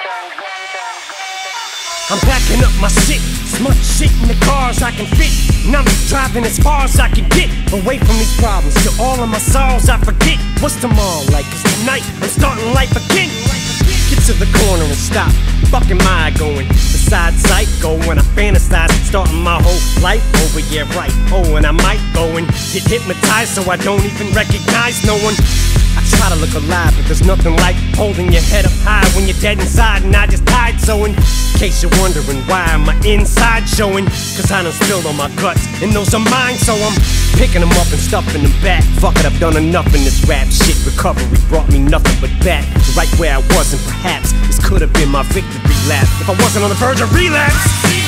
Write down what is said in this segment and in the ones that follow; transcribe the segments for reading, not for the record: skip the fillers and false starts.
I'm packing up my shit, smart shit in the cars I can fit. And I'm driving as far as I can get away from these problems. Till all of my sorrows I forget. What's tomorrow like? Cause tonight I'm starting life again. Get to the corner and stop. Fuck am I going? Beside psycho when I fantasize, starting my whole life over, yeah right. Oh, and I might go and get hypnotized so I don't even recognize no one. I try to look alive, but there's nothing like holding your head up high when you're dead inside. And I just died, so in case you're wondering why my inside showing, cause I done spilled on my guts, and those are mine, so I'm picking them up and stuffing them back. Fuck it, I've done enough in this rap shit. Recovery brought me nothing but back to right where I was, and perhaps this could have been my victory lap if I wasn't on the verge of relapse.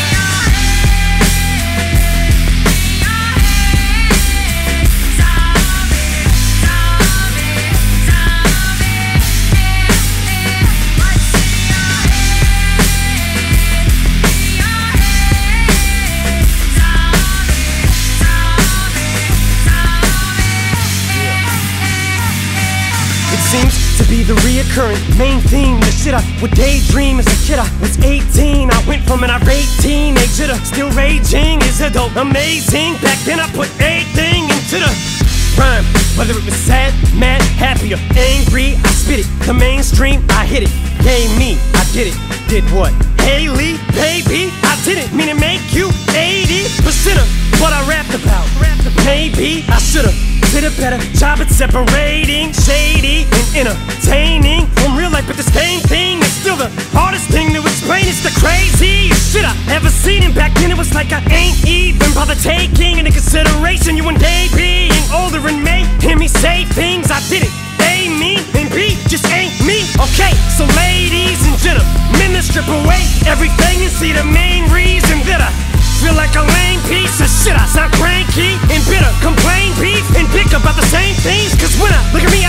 Seems to be the reoccurring main theme. The shit I would daydream as a kid. I was 18, I went from an irate teenager to still raging. Is it though amazing? Back then I put everything into the rhyme. Whether it was sad, mad, happy or angry, I spit it. The mainstream, I hit it. Yay me, I did it. Did what? Haley, baby, I didn't mean to make you 80% of what I rapped about. Maybe I should've did a better job at separating shady and entertaining from real life, but the same thing is still the hardest thing to explain. It's the craziest shit I ever seen, and back then it was like I ain't even bothered taking into consideration you and they being older and may hear me say things I didn't. A, me, and B just ain't me. Okay, so ladies and gentlemen, let's strip away everything and see the main reason that I feel like a lame piece of shit. I sound cranky and bitter, complain, beef, and pick about the same things. Cause when I look at me,